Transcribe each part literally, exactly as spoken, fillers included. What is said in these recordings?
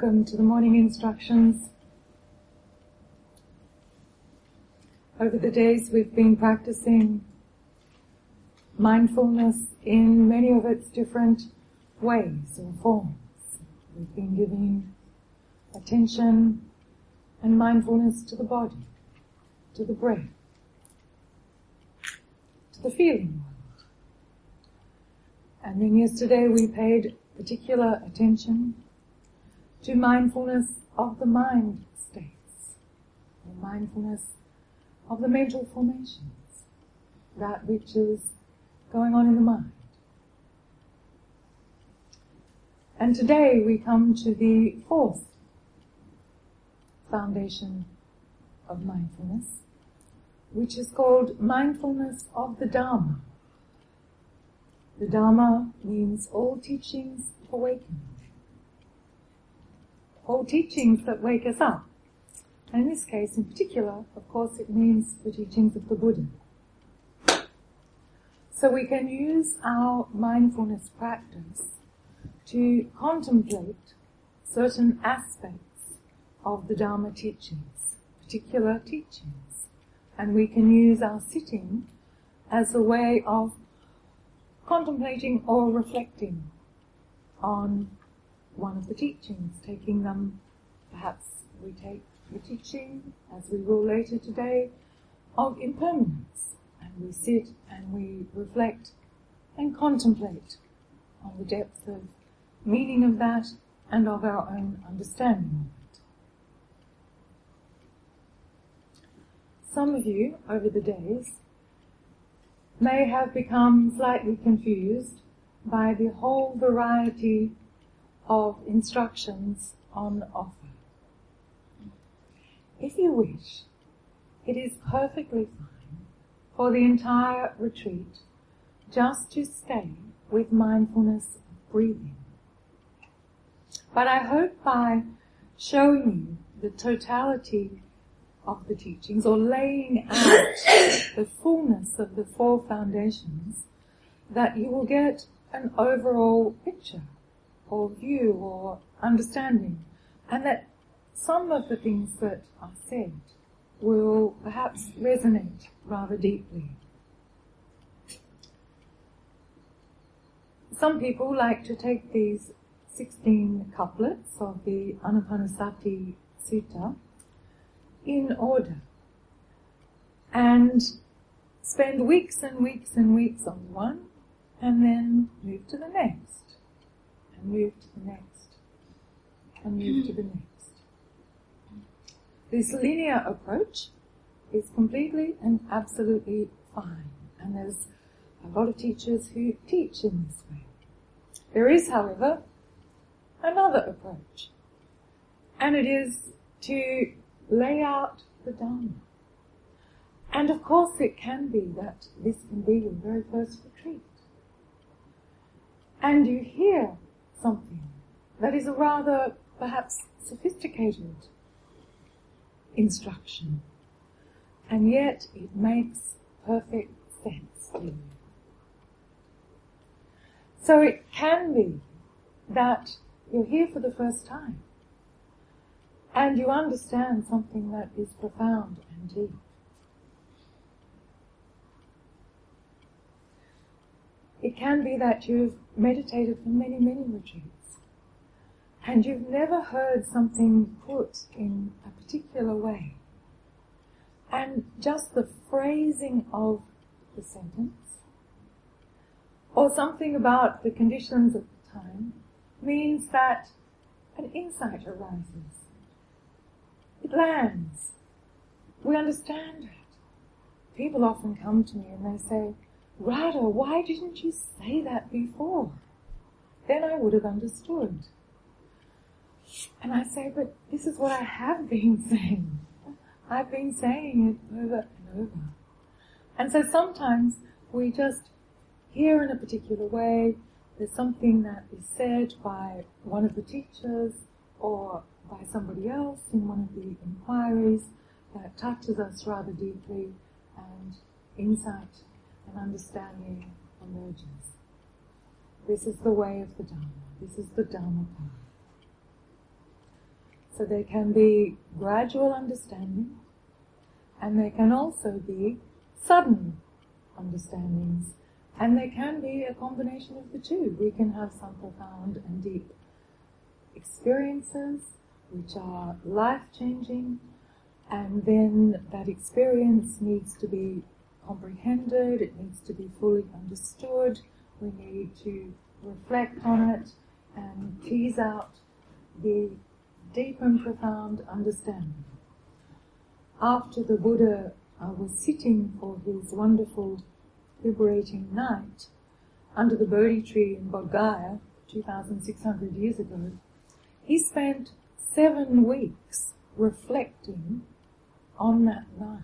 Welcome to the morning instructions. Over the days we've been practicing mindfulness in many of its different ways or forms. We've been giving attention and mindfulness to the body, to the breath, to the feeling world. And then yesterday we paid particular attention to mindfulness of the mind states, or mindfulness of the mental formations, that which is going on in the mind. And today we come to the fourth foundation of mindfulness, which is called mindfulness of the Dharma. The Dharma means all teachings awakening. All teachings that wake us up. And in this case in particular, of course, it means the teachings of the Buddha. So we can use our mindfulness practice to contemplate certain aspects of the Dharma teachings, particular teachings. And we can use our sitting as a way of contemplating or reflecting on one of the teachings, taking them, perhaps we take the teaching, as we will later today, of impermanence, and we sit and we reflect and contemplate on the depths of meaning of that and of our own understanding of it. Some of you, over the days, may have become slightly confused by the whole variety of instructions on offer. If you wish, it is perfectly fine for the entire retreat just to stay with mindfulness of breathing. But I hope by showing you the totality of the teachings, or laying out the fullness of the four foundations, that you will get an overall picture or view or understanding, and that some of the things that are said will perhaps resonate rather deeply. Some people like to take these sixteen couplets of the Anapanasati Sutta in order and spend weeks and weeks and weeks on one and then move to the next and move to the next and move to the next. This linear approach is completely and absolutely fine, and there's a lot of teachers who teach in this way. There is, however, another approach, and it is to lay out the Dharma. And of course it can be that this can be your very first retreat. And you hear something that is a rather, perhaps, sophisticated instruction, and yet it makes perfect sense to you. So it can be that you're here for the first time and you understand something that is profound and deep. It can be that you've meditated for many, many retreats and you've never heard something put in a particular way. And just the phrasing of the sentence, or something about the conditions of the time, means that an insight arises. It lands. We understand it. People often come to me and they say, Radha, why didn't you say that before? Then I would have understood. And I say, but this is what I have been saying. I've been saying it over and over. And so sometimes we just hear in a particular way, there's something that is said by one of the teachers or by somebody else in one of the inquiries that touches us rather deeply, and insight and understanding emerges. This is the way of the Dharma. This is the Dharma path. So there can be gradual understanding, and there can also be sudden understandings, and there can be a combination of the two. We can have some profound and deep experiences which are life-changing, and then that experience needs to be comprehended, it needs to be fully understood, we need to reflect on it and tease out the deep and profound understanding. After the Buddha uh, was sitting for his wonderful liberating night under the Bodhi tree in Bodh Gaya two thousand six hundred years ago, he spent seven weeks reflecting on that night.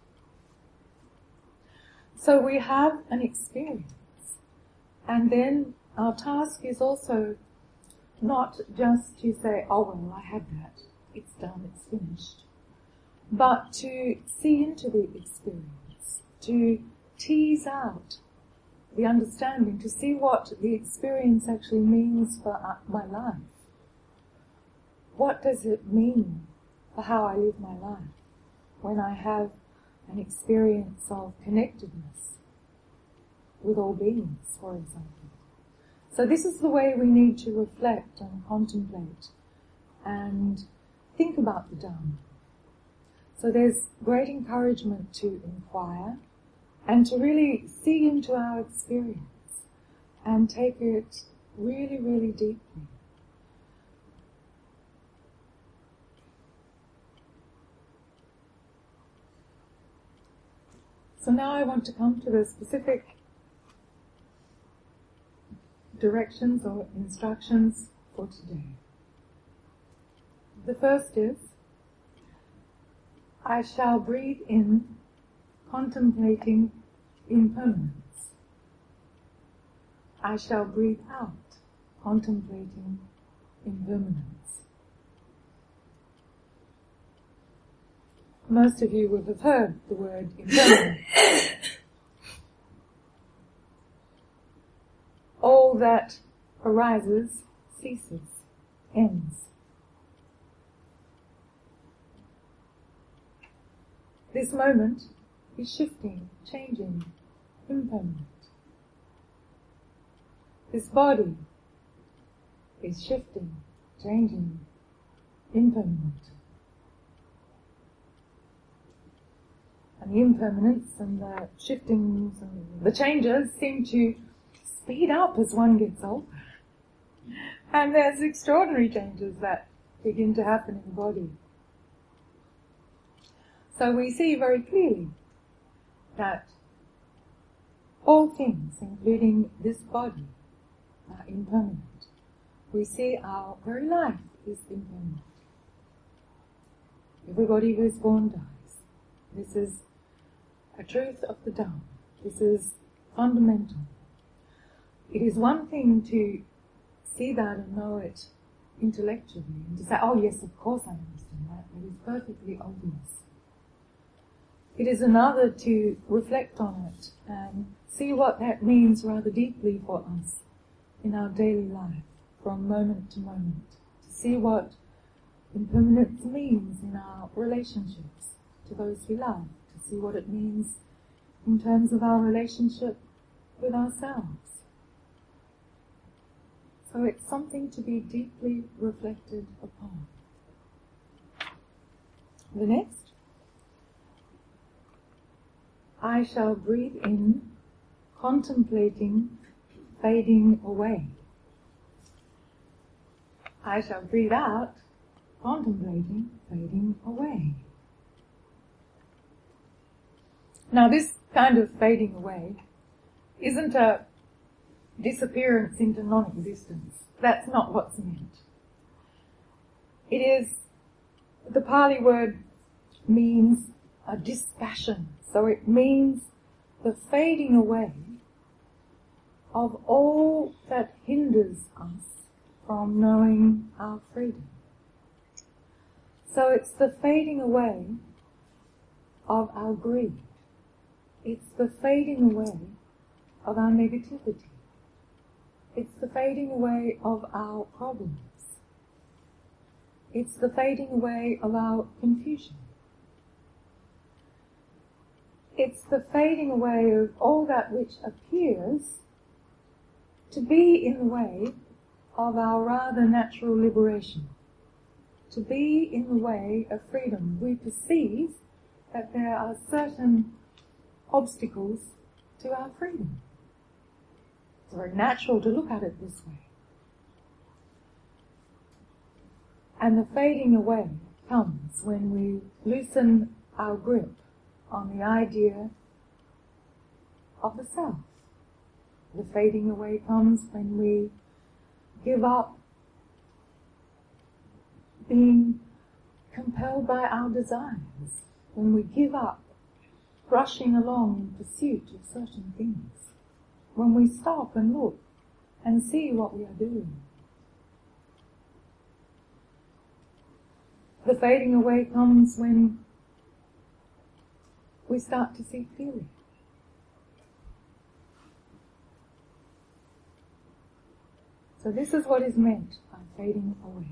So we have an experience, and then our task is also not just to say, oh well, I had that, it's done, it's finished, but to see into the experience, to tease out the understanding, to see what the experience actually means for my life. What does it mean for how I live my life when I have an experience of connectedness with all beings, for example? So this is the way we need to reflect and contemplate and think about the Dharma. So there's great encouragement to inquire and to really see into our experience and take it really, really deeply. So now I want to come to the specific directions or instructions for today. The first is, I shall breathe in, contemplating impermanence. I shall breathe out, contemplating impermanence. Most of you will have heard the word impermanence. All that arises ceases, ends. This moment is shifting, changing, impermanent. This body is shifting, changing, impermanent. And the impermanence and the shiftings and the changes seem to speed up as one gets older. And there's extraordinary changes that begin to happen in the body. So we see very clearly that all things, including this body, are impermanent. We see our very life is impermanent. Everybody who is born dies. This is a truth of the Dharma. This is fundamental. It is one thing to see that and know it intellectually and to say, oh yes, of course I understand that. It is perfectly obvious. It is another to reflect on it and see what that means rather deeply for us in our daily life, from moment to moment, to see what impermanence means in our relationships to those we love, to see what it means in terms of our relationship with ourselves. So it's something to be deeply reflected upon. The next, I shall breathe in, contemplating fading away. I shall breathe out, contemplating fading away. Now this kind of fading away isn't a disappearance into non-existence. That's not what's meant. It is, the Pali word means a dispassion. So it means the fading away of all that hinders us from knowing our freedom. So it's the fading away of our greed. It's the fading away of our negativity. It's the fading away of our problems. It's the fading away of our confusion. It's the fading away of all that which appears to be in the way of our rather natural liberation, to be in the way of freedom. We perceive that there are certain obstacles to our freedom. It's very natural to look at it this way. And the fading away comes when we loosen our grip on the idea of the self. The fading away comes when we give up being compelled by our desires, when we give up rushing along in pursuit of certain things, when we stop and look and see what we are doing. The fading away comes when we start to see clearly. So this is what is meant by fading away.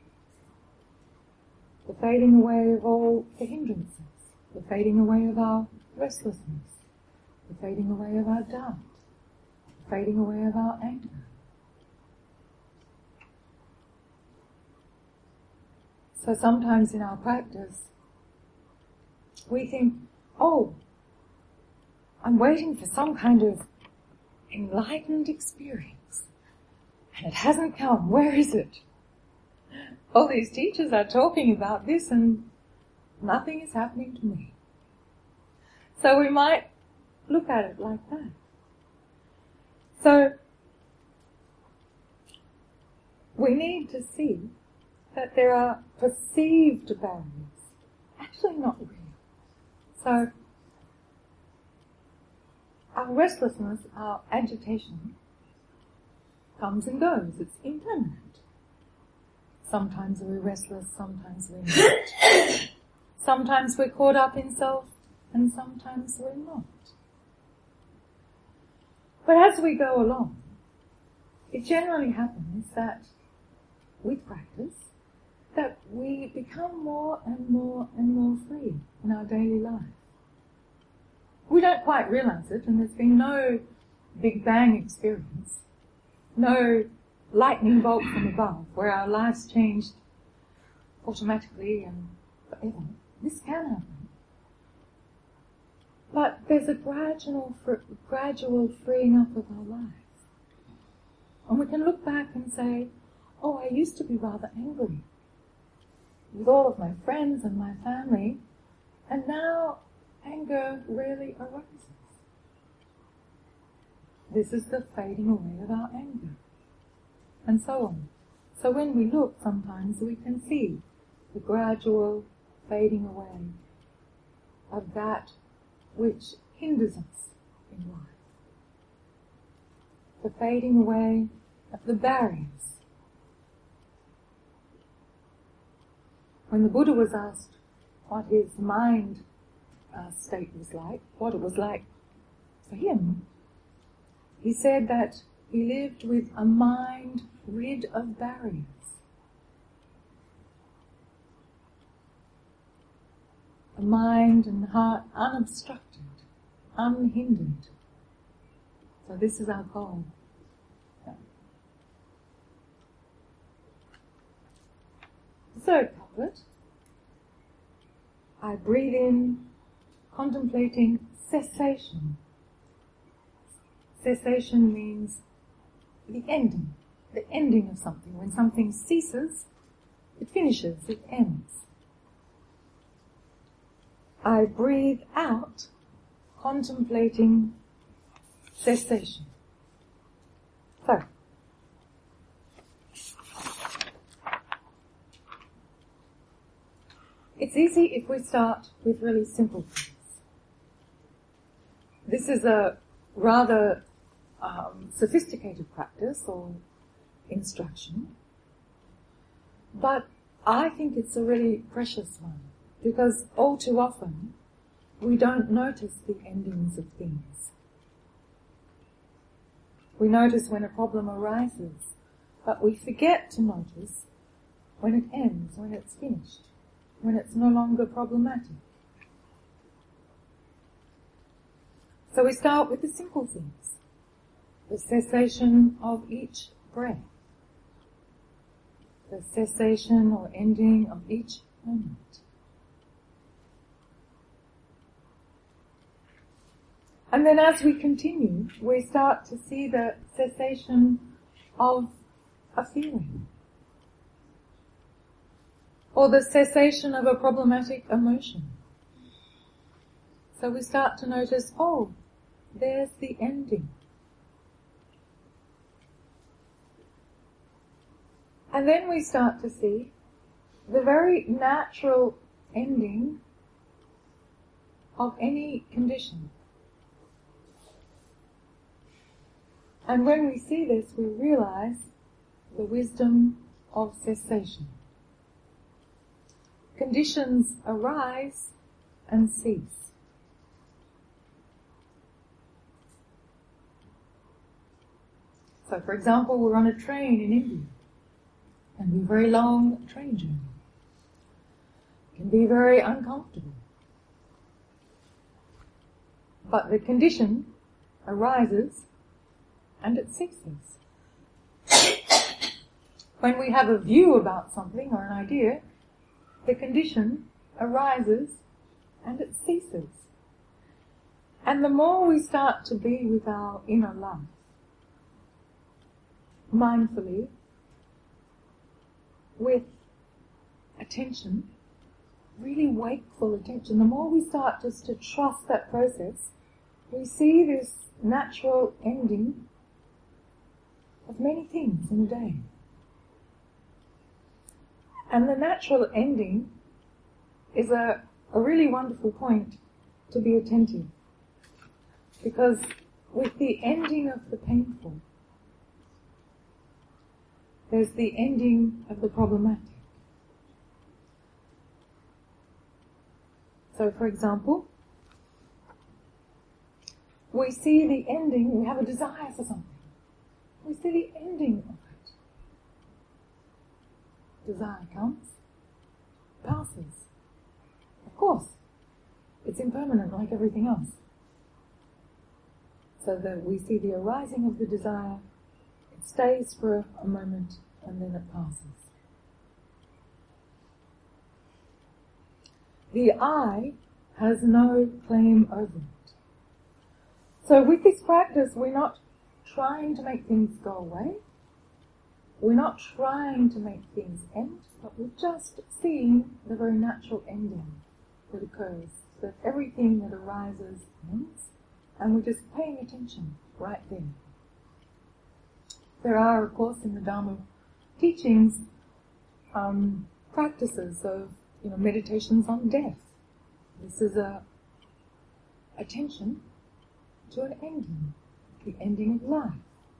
The fading away of all the hindrances, the fading away of our restlessness, the fading away of our doubt, the fading away of our anger. So sometimes in our practice, we think, oh, I'm waiting for some kind of enlightened experience, and it hasn't come. Where is it? All these teachers are talking about this and nothing is happening to me. So we might look at it like that. So we need to see that there are perceived barriers, actually not real. So our restlessness, our agitation comes and goes. It's impermanent. Sometimes we're restless, sometimes we're not. Sometimes we're caught up in self, and sometimes we're not. But as we go along, it generally happens that with practice, that we become more and more and more free in our daily life. We don't quite realize it, and there's been no Big Bang experience, no lightning bolt from above where our lives changed automatically and forever. This can happen. But there's a gradual, gradual freeing up of our lives. And we can look back and say, oh, I used to be rather angry with all of my friends and my family, and now anger rarely arises. This is the fading away of our anger, and so on. So when we look, sometimes we can see the gradual fading away of that which hinders us in life. The fading away of the barriers. When the Buddha was asked what his mind uh, state was like, what it was like for him, he said that he lived with a mind rid of barriers. A mind and heart unobstructed, unhindered. So this is our goal. The third couplet. I breathe in, contemplating cessation. Cessation means the ending, the ending of something. When something ceases, it finishes, it ends. I breathe out, contemplating cessation. So, it's easy if we start with really simple things. This is a rather um, sophisticated practice or instruction, but I think it's a really precious one, because all too often we don't notice the endings of things. We notice when a problem arises, but we forget to notice when it ends, when it's finished, when it's no longer problematic. So we start with the simple things. The cessation of each breath. The cessation or ending of each moment. And then as we continue, we start to see the cessation of a feeling. Or the cessation of a problematic emotion. So we start to notice, oh, there's the ending. And then we start to see the very natural ending of any condition. And when we see this, we realize the wisdom of cessation. Conditions arise and cease. So, for example, we're on a train in India, and be a very long train journey. It can be very uncomfortable. But the condition arises and it ceases. When we have a view about something or an idea, the condition arises and it ceases. And the more we start to be with our inner life, mindfully, with attention, really wakeful attention, the more we start just to trust that process, we see this natural ending of many things in a day. And the natural ending is a, a really wonderful point to be attentive. Because with the ending of the painful, there's the ending of the problematic. So, for example, we see the ending, we have a desire for something. We see the ending of it. Desire comes, passes. Of course, it's impermanent like everything else. So that we see the arising of the desire, it stays for a moment, and then it passes. The I has no claim over it. So with this practice, we're not trying to make things go away. We're not trying to make things end, but we're just seeing the very natural ending that occurs. That everything that arises ends, and we're just paying attention right there. There are, of course, in the Dharma teachings, um, practices of, you know, meditations on death. This is a attention to an ending, the ending of life.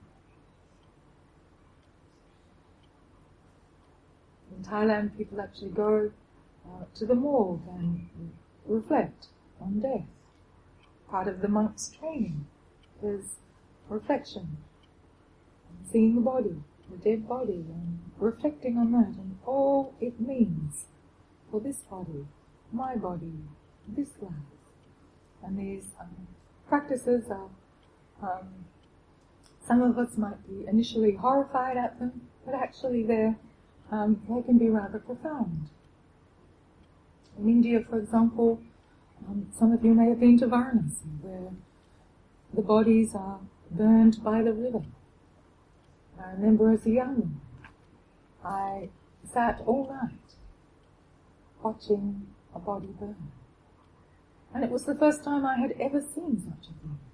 In Thailand, people actually go uh, to the morgue and reflect on death. Part of the monk's training is reflection, and seeing the body, the dead body, and reflecting on that and all it means for this body, my body, this life. And these um, practices are, um, some of us might be initially horrified at them, but actually they're, um, they can be rather profound. In India, for example, um, some of you may have been to Varanasi, where the bodies are burned by the river. I remember as a young woman, I sat all night watching a body burn. And it was the first time I had ever seen such a thing.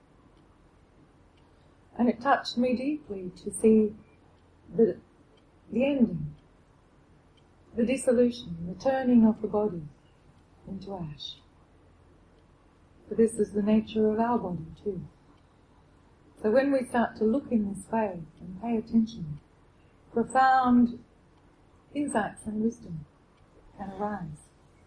And it touched me deeply to see the, the ending, the dissolution, the turning of the body into ash. For this is the nature of our body too. So when we start to look in this way and pay attention, profound insights and wisdom can arise.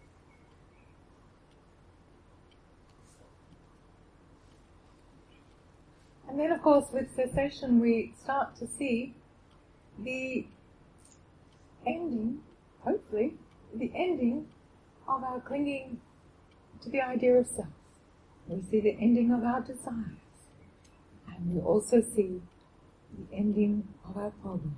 And then, of course, with cessation, we start to see the ending, hopefully, the ending of our clinging to the idea of self. We see the ending of our desires. And we also see the ending of our problems.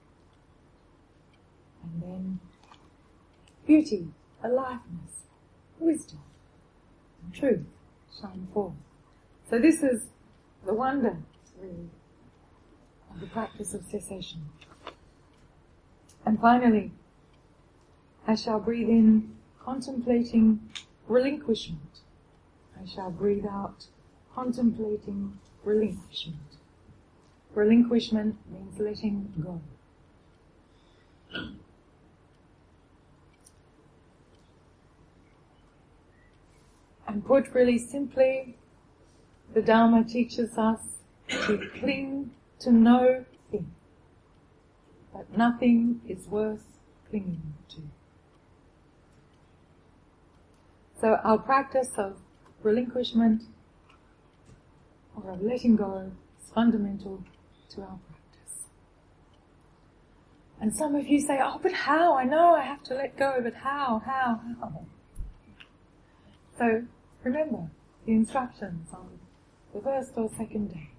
And then beauty, aliveness, wisdom, and truth shine forth. So this is the wonder, really, of the practice of cessation. And finally, I shall breathe in contemplating relinquishment. I shall breathe out contemplating relinquishment. Relinquishment means letting go. And put really simply, the Dharma teaches us to cling to no thing, but nothing is worth clinging to. So our practice of relinquishment or of letting go is fundamental to our practice. And some of you say, oh, but how? I know I have to let go, but how, how, how? So remember the instructions on the first or second day,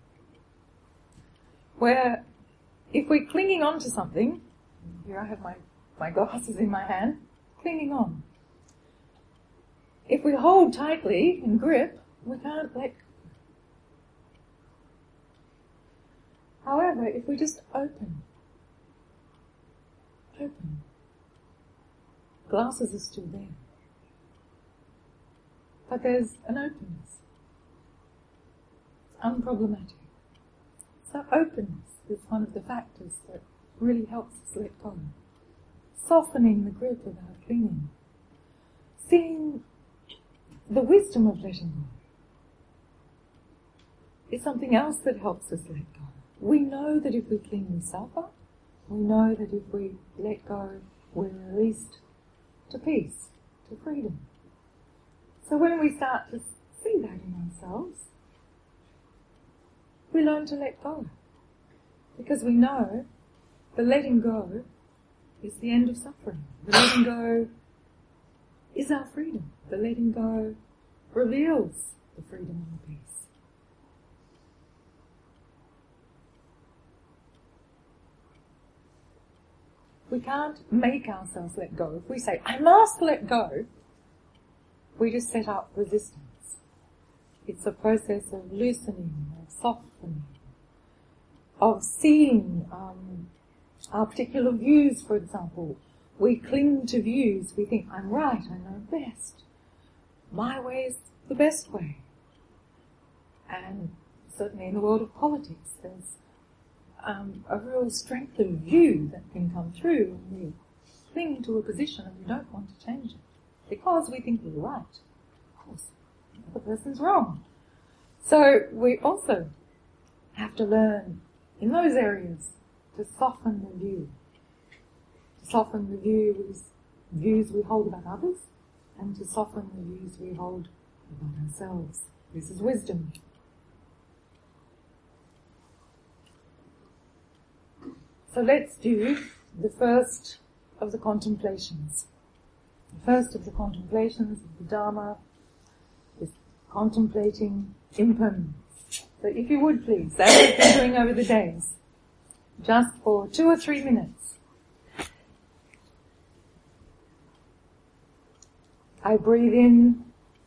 where if we're clinging on to something, here I have my, my glasses in my hand, clinging on. If we hold tightly and grip, we can't let go. However, if we just open, open, glasses are still there. But there's an openness. It's unproblematic. So openness is one of the factors that really helps us let go. Softening the grip of our clinging. Seeing the wisdom of letting go is something else that helps us let go. We know that if we cling, we suffer. We know that if we let go, we're released to peace, to freedom. So when we start to see that in ourselves, we learn to let go. Because we know the letting go is the end of suffering. The letting go is our freedom. The letting go reveals the freedom and the peace. We can't make ourselves let go. If we say, I must let go, we just set up resistance. It's a process of loosening, of softening, of seeing um, our particular views, for example. We cling to views. We think, I'm right, I know best. My way is the best way. And certainly in the world of politics, there's um, a real strength of view that can come through when we cling to a position and we don't want to change it. Because we think we're right. Of course, the other person's wrong. So we also have to learn in those areas to soften the view. To soften the views, views we hold about others, and to soften the views we hold about ourselves. This is wisdom. So let's do the first of the contemplations. The first of the contemplations of the Dharma is contemplating impermanence. So if you would please, that's what we've been doing over the days, just for two or three minutes. I breathe in,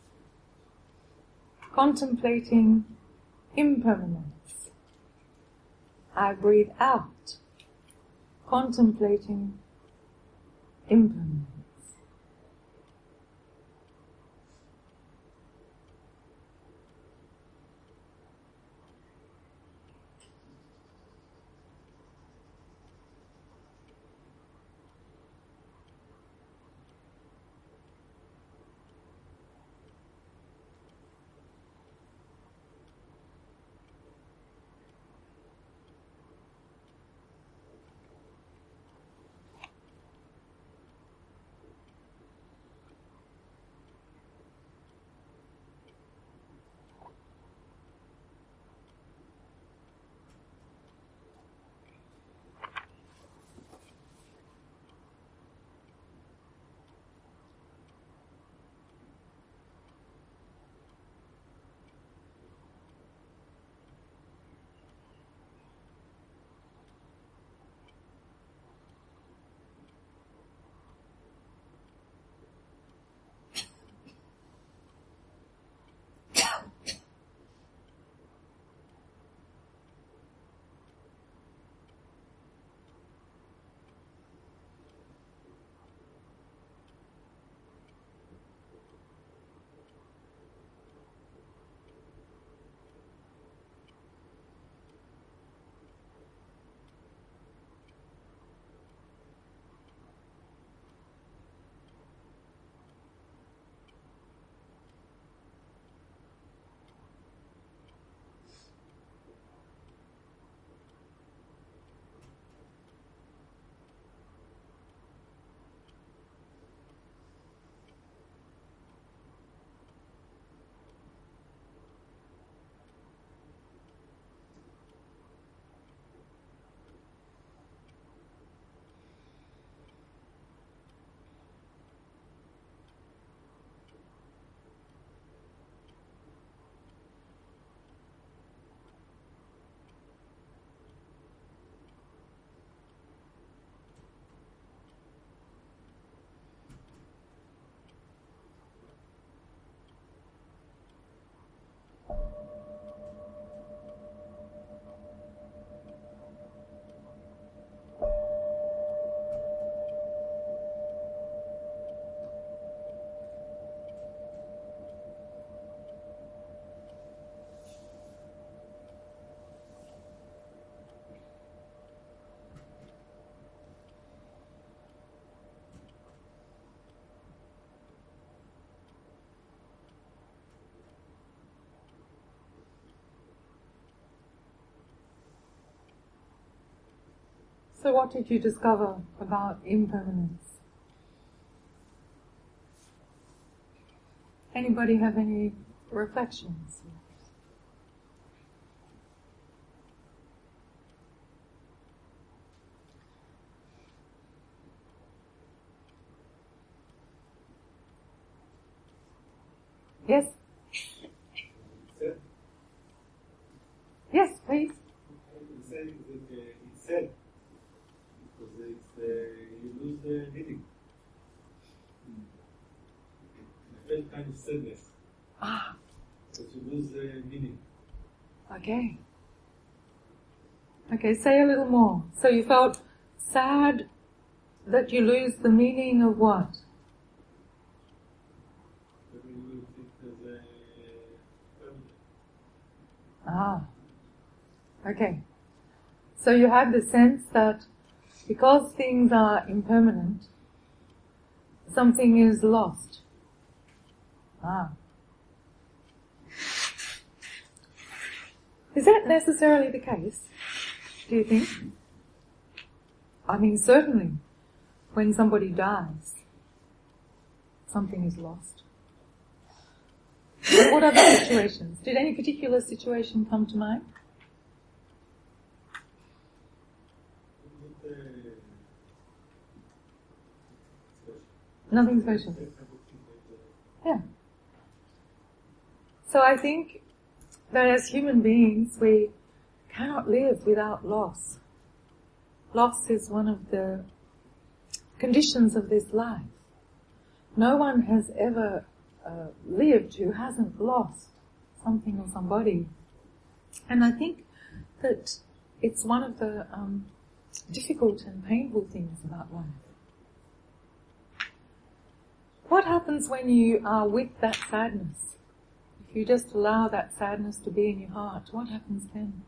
contemplating impermanence. I breathe out, contemplating impermanence. So what did you discover about impermanence? Anybody have any reflections? Yes? Yes, please. I'm saying that uh, it's sad because it's, uh, you lose the meaning. I felt kind of sadness. Ah. Because you lose the meaning. Okay. Okay, say a little more. So you felt sad that you lose the meaning of what? That you lose it as a family. Ah. Okay. So you had the sense that because things are impermanent, something is lost. Ah. Is that necessarily the case, do you think? I mean, certainly, when somebody dies, something is lost. What other situations? Did any particular situation come to mind? Nothing special. Yeah. So I think that as human beings, we cannot live without loss. Loss is one of the conditions of this life. No one has ever uh, lived who hasn't lost something or somebody. And I think that it's one of the um, difficult and painful things about life. What happens when you are with that sadness? If you just allow that sadness to be in your heart, what happens then?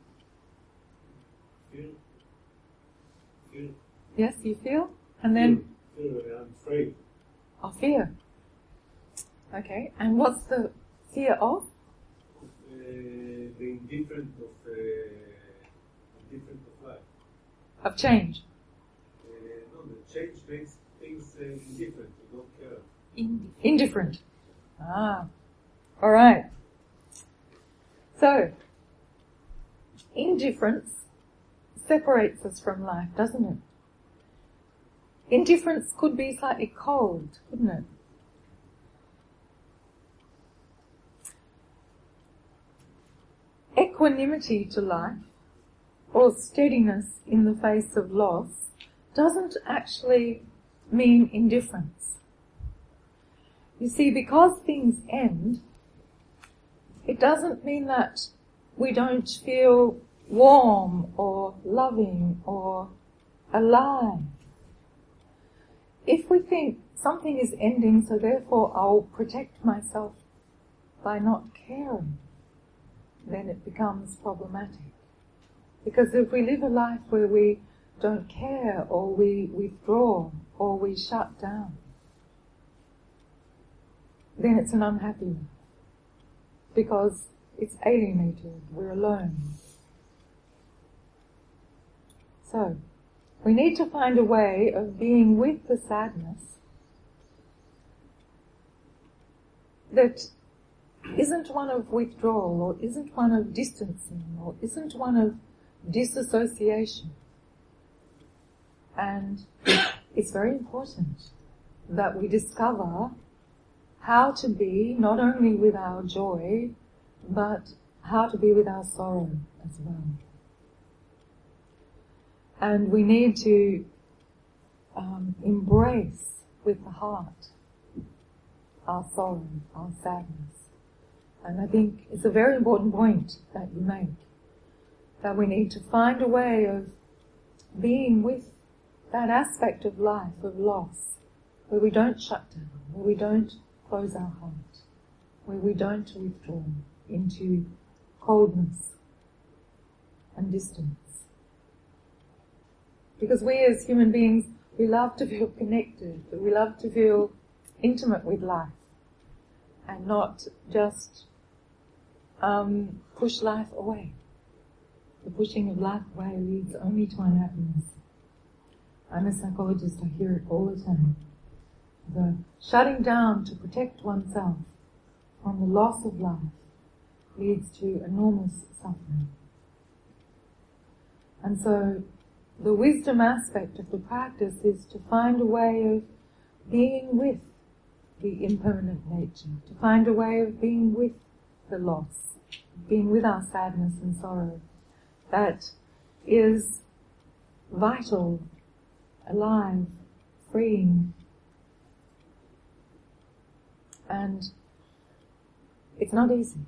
Feel. Feel. Yes, you feel? And then? Feel. Feel. I'm afraid. Oh, fear. Okay, and what's the fear of? Uh, the indifference of, uh, indifference of life. Of change. Uh, no, the change makes things uh, indifferent. You don't care. Indifferent. Indifferent. Ah. All right. So, indifference separates us from life, doesn't it? Indifference could be slightly cold, couldn't it? Equanimity to life, or steadiness in the face of loss, doesn't actually mean indifference. You see, because things end, it doesn't mean that we don't feel warm or loving or alive. If we think something is ending, so therefore I'll protect myself by not caring, then it becomes problematic. Because if we live a life where we don't care, or we withdraw, or we shut down, then it's an unhappy life. Because it's alienated, we're alone. So, we need to find a way of being with the sadness that isn't one of withdrawal, or isn't one of distancing, or isn't one of disassociation. And it's very important that we discover how to be not only with our joy, but how to be with our sorrow as well. And we need to um, embrace with the heart our sorrow, our sadness. And I think it's a very important point that you make, that we need to find a way of being with that aspect of life, of loss, where we don't shut down, where we don't close our heart, where we don't withdraw into coldness and distance. Because we as human beings, we love to feel connected, we love to feel intimate with life, and not just um, push life away. The pushing of life away leads only to unhappiness. I'm a psychologist, I hear it all the time. The shutting down to protect oneself from the loss of life leads to enormous suffering. And so the wisdom aspect of the practice is to find a way of being with the impermanent nature, to find a way of being with the loss, being with our sadness and sorrow. That is vital, alive, freeing. And it's not easy.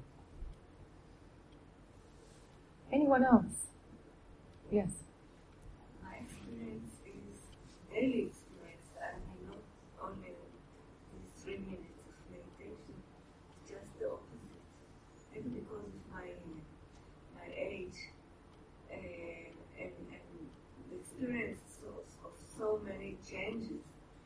Anyone else? Yes. My experience is daily experience. I mean, not only these three minutes of meditation, just the opposite. Maybe because of my my age and, and, and the experience of, of so many changes.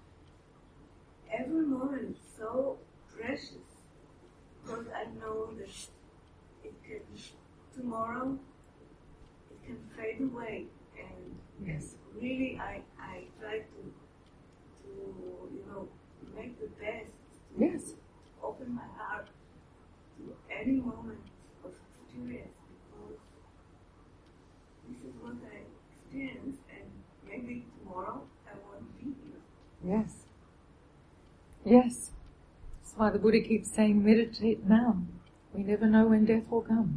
Every moment is so precious because I know that it can tomorrow. Can fade away, and Yes. really I, I try to to you know make the best, to Yes. open my heart to any moment of experience, because this is what I experienced, and maybe tomorrow I won't be here. Yes. Yes. That's why the Buddha keeps saying, meditate now. We never know when death will come.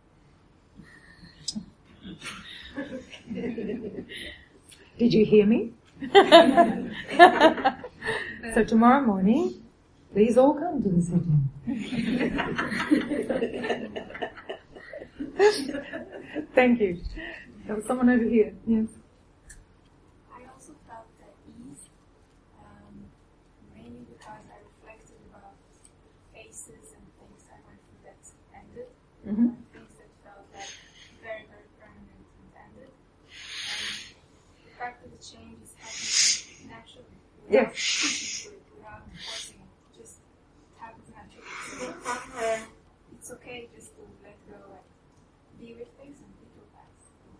Did you hear me? So tomorrow morning, please all come to the sitting. Thank you. There was someone over here. Yes. I also felt at ease, um, mainly because I reflected about phases and things I went through that ended, Mm-hmm. and things that felt like very, very permanent and ended. And the fact that the change is happening naturally, without Yes. pushing for it, without forcing it, it just happens naturally. So it's okay just to let go and be with things, and it will pass.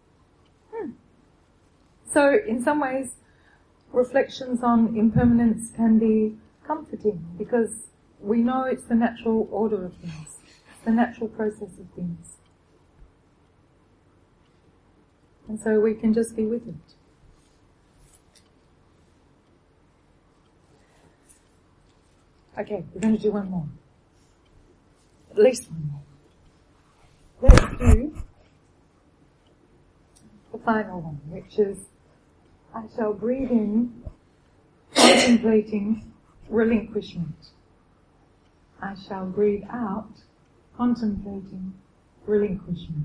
So in some ways, reflections on impermanence can be comforting because we know it's the natural order of things, it's the natural process of things. And so we can just be with it. Okay, we're going to do one more. At least one more. Let's do the final one, which is I shall breathe in, contemplating relinquishment. I shall breathe out, contemplating relinquishment.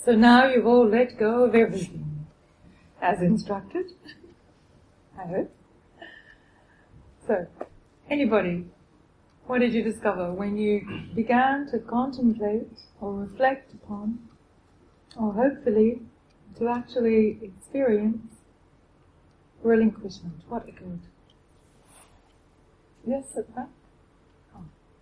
So now you've all let go of everything, as instructed, I hope. So, anybody, what did you discover when you began to contemplate or reflect upon, or hopefully to actually experience relinquishment? What occurred? Yes, at that? Oh.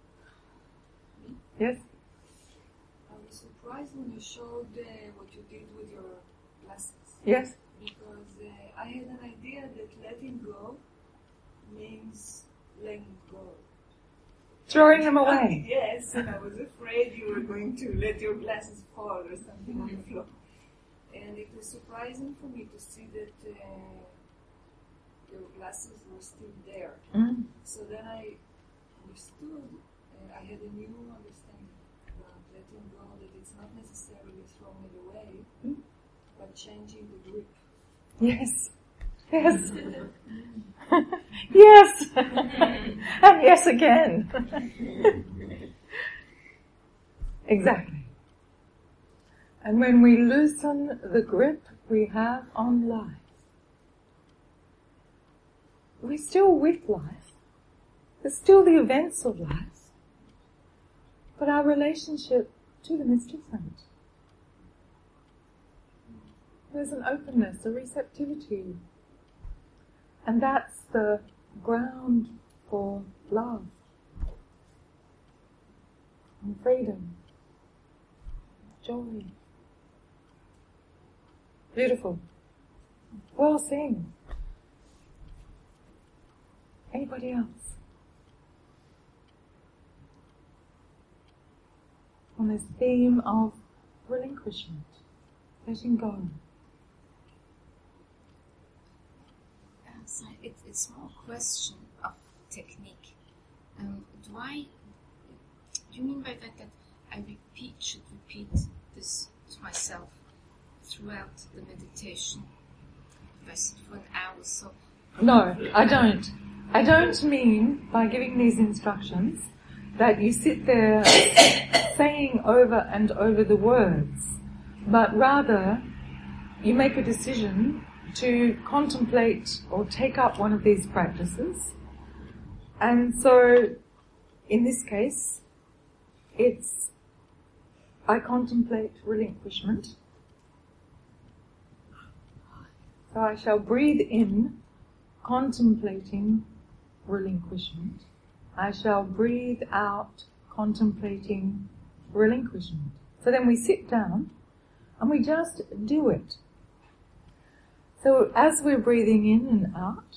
Yes? I was surprised when you showed uh, what you did with your glasses. Yes? Because uh, I had an idea that letting go means letting go. Throwing them away. Yes, and I was afraid you were going to let your glasses fall or something on the floor. And it was surprising for me to see that uh, your glasses were still there. Mm. So then I understood, and I had a new understanding about letting go, that it's not necessarily throwing it away, Mm. but changing the grip. Yes. Yes. Yes. And yes again. Exactly. And when we loosen the grip we have on life, we're still with life. There's still the events of life. But our relationship to them is different. There's an openness, a receptivity. And that's the ground for love and freedom, joy. Beautiful. Well seen. Anybody else? On this theme of relinquishment, letting go. So it, it's more a question of technique. Um, do I, do you mean by that that I repeat, should repeat this to myself throughout the meditation? If I sit for an hour or so? No, I don't. I don't mean by giving these instructions that you sit there saying over and over the words, but rather you make a decision to contemplate or take up one of these practices. And so, in this case, it's, I contemplate relinquishment. So I shall breathe in, contemplating relinquishment. I shall breathe out, contemplating relinquishment. So then we sit down and we just do it. So as we're breathing in and out,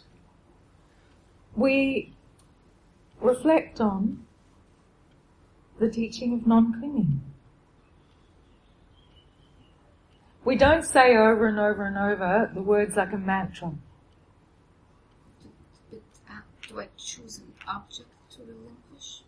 we reflect on the teaching of non-clinging. We don't say over and over and over the words like a mantra. But uh, do I choose an object to relinquish?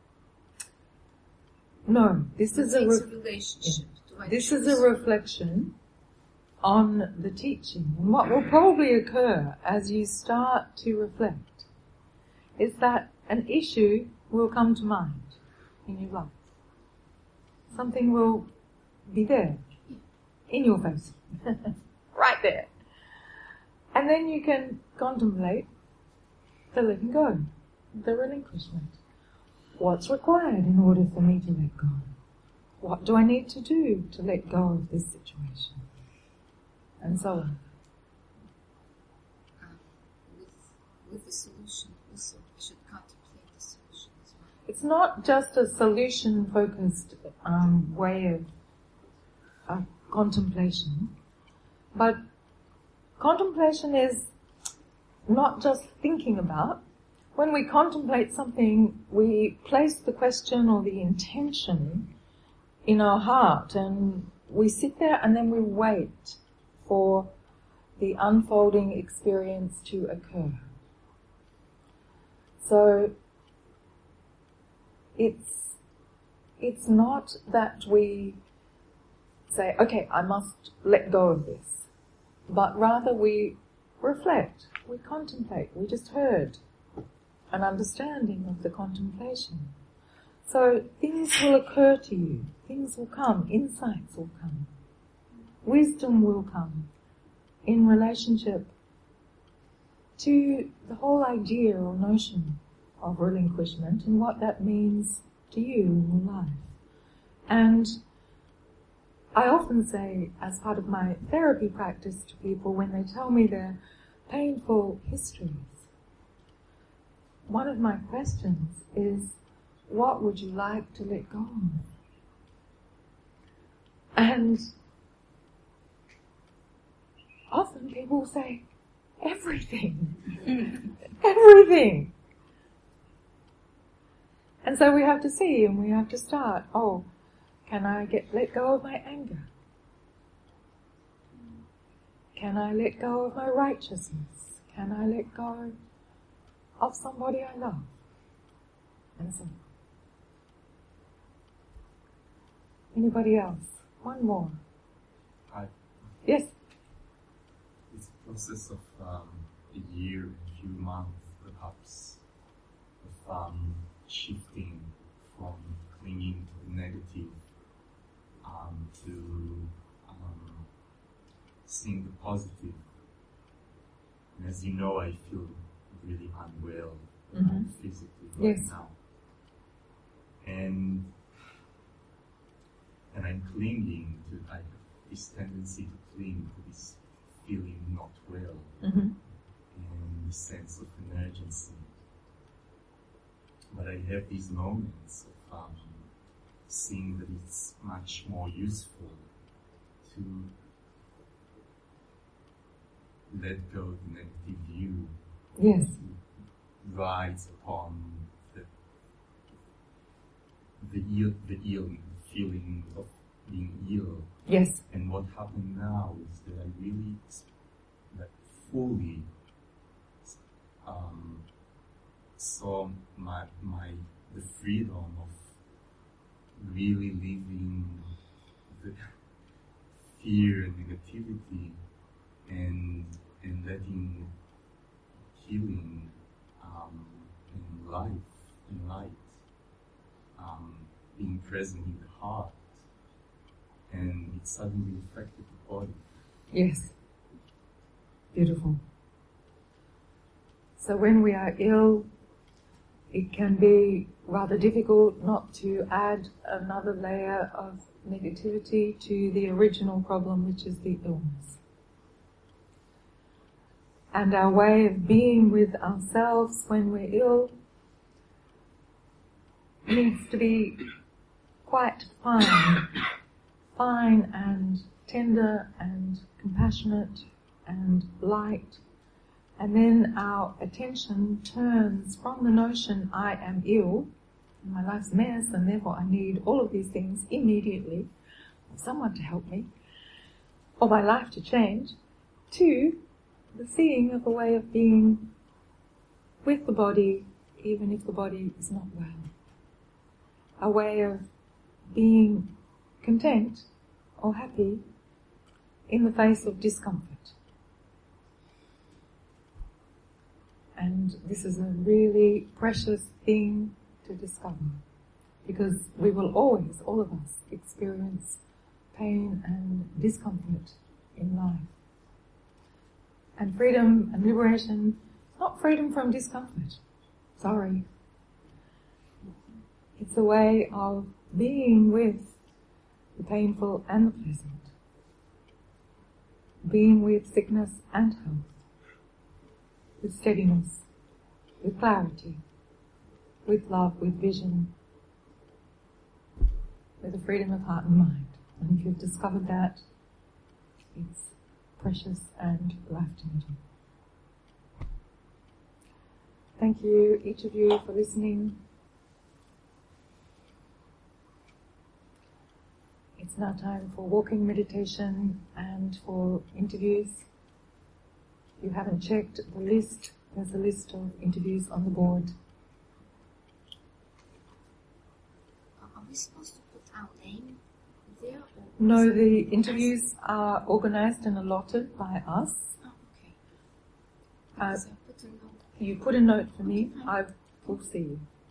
No, this is a, It's re- a relationship. Do I this choose? is a reflection on the teaching. And what will probably occur as you start to reflect is that an issue will come to mind in your life. Something will be there, in your face, right there. And then you can contemplate the letting go, the relinquishment. What's required in order for me to let go? What do I need to do to let go of this situation? And so on. Um, with, with the solution also, I should contemplate the solution as well. It's not just a solution-focused um, way of uh, contemplation, but contemplation is not just thinking about. When we contemplate something, we place the question or the intention in our heart, and we sit there and then we wait for the unfolding experience to occur. So it's it's not that we say, okay, I must let go of this, but rather we reflect, we contemplate. We just heard an understanding of the contemplation. So things will occur to you, things will come, insights will come. wisdom will come in relationship to the whole idea or notion of relinquishment and what that means to you in your life. And I often say, as part of my therapy practice to people when they tell me their painful histories, one of my questions is, what would you like to let go of? And often people say, everything. Everything. And so we have to see and we have to start, oh, can I get let go of my anger? Can I let go of my righteousness? Can I let go of somebody I love? And so on. Anybody else? One more. Hi. Yes. It's a process of um, a year, a few months perhaps, of um, shifting from clinging to the negative um, to um, seeing the positive. And as you know, I feel really unwell Mm-hmm. physically right Yes. now. And and I'm clinging to, I have this tendency to cling to this feeling not well Mm-hmm. and the sense of an urgency. But I have these moments of um, seeing that it's much more useful to let go of the negative view, Yes. to rise upon the the ill, the ill feeling of being ill. Yes. And what happened now is that I really, like, fully um, saw my my the freedom of really living the fear and negativity, and and letting healing um, and life and light um, being present in the heart, and it suddenly affected the body. Yes. Beautiful. So when we are ill, it can be rather difficult not to add another layer of negativity to the original problem, which is the illness. And our way of being with ourselves when we're ill needs to be quite fine, fine and tender and compassionate and light. And then our attention turns from the notion, I am ill, and my life's a mess, and therefore I need all of these things immediately, or someone to help me, or my life to change, to the seeing of a way of being with the body, even if the body is not well. A way of being content or happy in the face of discomfort. And this is a really precious thing to discover, because we will always, all of us, experience pain and discomfort in life. And freedom and liberation, not freedom from discomfort. Sorry. It's a way of being with the painful and the pleasant. Being with sickness and health. With steadiness, with clarity, with love, with vision, with a freedom of heart and mind. And if you've discovered that, it's precious and life-changing. Thank you, each of you, for listening. It's now time for walking meditation and for interviews. If you haven't checked the list, there's a list of interviews on the board. Are we supposed to put our name there? Or No, the interviews are organized and allotted by us. Oh, okay. Uh, So I put a note. you put a note for me, I will see you.